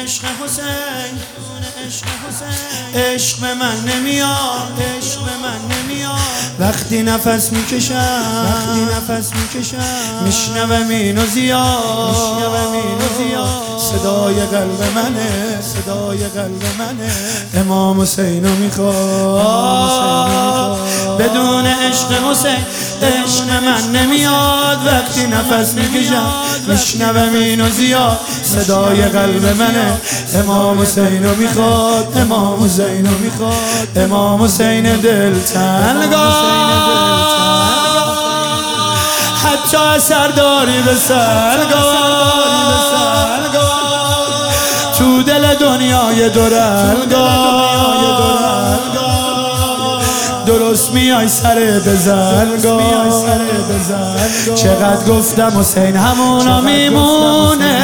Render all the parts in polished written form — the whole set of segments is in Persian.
عشق حسین، عشق به من نمیاد، عشق به من نمیاد. وقتی نفس میکشم میشنوم اینو زیاد، صدای قلب منه، صدای قلب منه. امام حسینو میخواد. بدون عشق حسین عشق من نمیاد. وقتی نفس میکشم میشنوم اینو زیاد، صدای قلب منه. امام حسینو میخواد، امام حسینو میخواد، امام حسین دلتنگا. حتی اثرداری به سرگاه، تو دل دنیای دورنگا. درست میای سر بزنگاه. چقدر گفتم حسین همونا میمونه،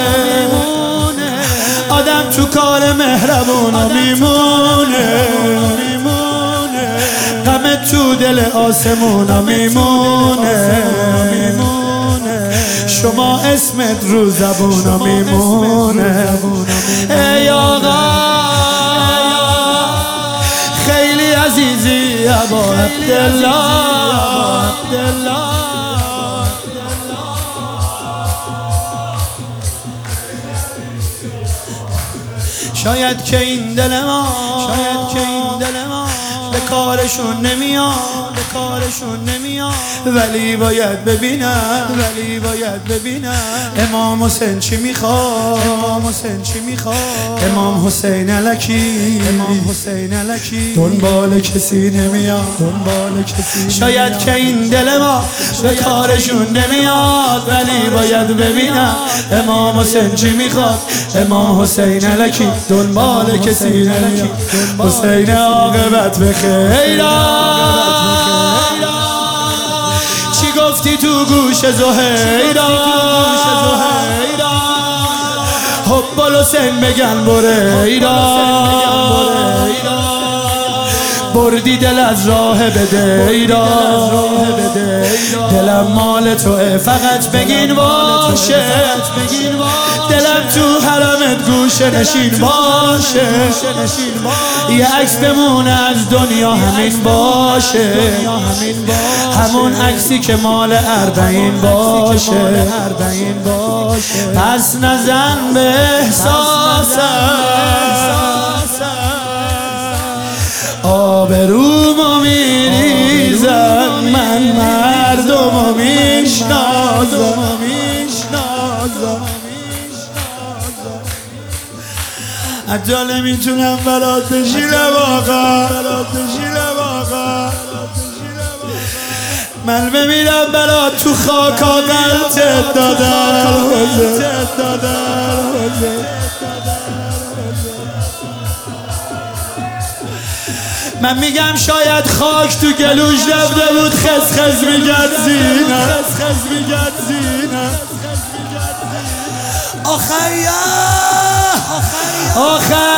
آدم تو کار مهربونا میمونه. غم تو دل آسمونا میمونه، شما اسمت رو زبونا میمونه. ای آقا خیلی عزیزی ابا عبدالله. شاید که این دل ما به کارشون نمیاد، ولی باید ببینم، امام حسین چی میخواد، امام حسین الکی، دنبال کسی نمیاد. شاید که این دل ما به کارشون نمیاد، ولی باید ببینم امام حسین چی میخواد، امام حسین الکی، دنبال کسی نمیاد. حسین عاقبت بخیرا. چی گفتی تو گوش زهیرا؟ حب الحسین بگن بریرا. بردی دل از راه بدیرا. دلم مال توه فقط بگین باشه، دلم تو حرمت گوشه نشین باشه. یه عکس بمونه از دنیا همین باشه، همون عکسی که مال 40 باشه. پس نزن به احساسم، آبرومو میریزم، من مردمو میشناسم. حتی نمیتونم برات بشیرم آقا، من بمیرم برات تو خاکا قلبت دادم. من میگم شاید خاک تو گلوش رفته بود، خسخس میگرد زینه. آخریا